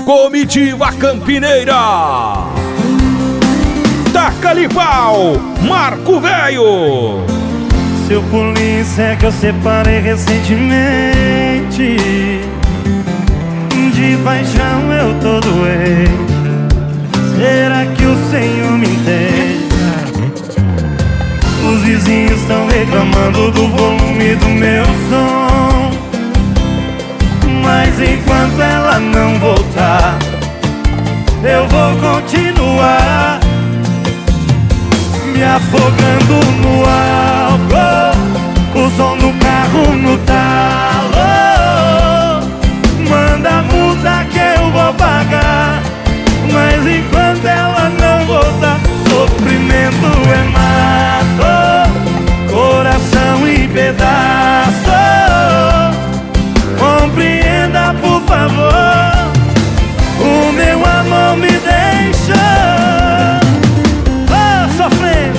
Comitiva Campineira. Taca-lhe pau, Marco Velho. Seu polícia é que eu separei recentemente. De paixão eu tô doente. Será que o Senhor me entende? Os vizinhos estão reclamando do volume do meu som, mas enquanto ela não voltar, eu vou continuar me afogando no álcool, o som do carro no talo. Manda a multa que eu vou pagar, mas enquanto ela não voltar, sofrimento é mato, coração em pedaço. Compreenda, por favor, o meu amor me deixa sofrendo.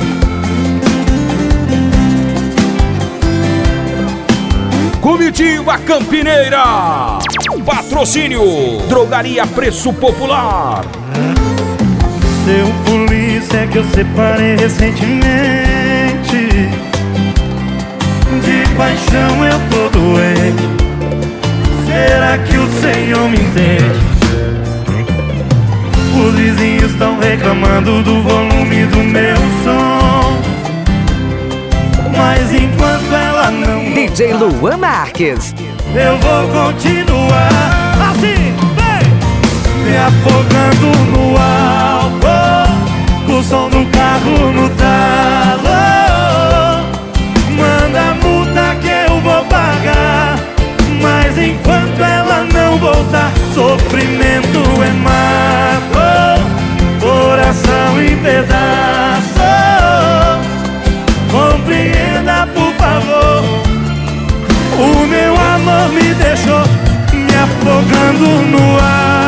Comitiva Campineira. Patrocínio Drogaria Preço Popular. Seu polícia é que eu separei recentemente. De paixão eu tô doente. Será que o Senhor me entende? Os vizinhos estão reclamando do volume do meu som, mas enquanto ela não DJ Luan Marques, eu vou continuar assim, vem! Me afogando no álcool, o som do carro no talo. Manda a multa que eu vou pagar, mas enquanto ela não voltar, sofrimento é mato, coração em pedaço. Compreenda, por favor, o meu amor me deixou me afogando no ar.